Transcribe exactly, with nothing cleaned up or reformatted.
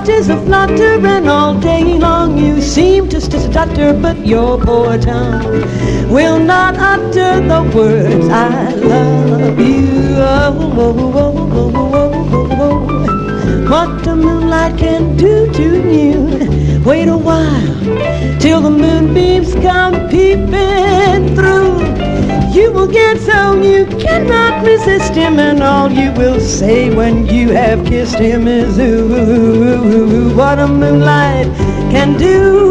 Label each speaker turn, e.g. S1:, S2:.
S1: is a flutter, and all day long you seem to stutter, but your poor tongue will not utter the words I love you. Oh, oh, oh, oh, oh, oh, oh. What the moonlight can do to you. Wait a while till the moonbeams come peeping through. You will get so you cannot resist him, and all you will say when you have kissed him is ooh, what a moonlight can do.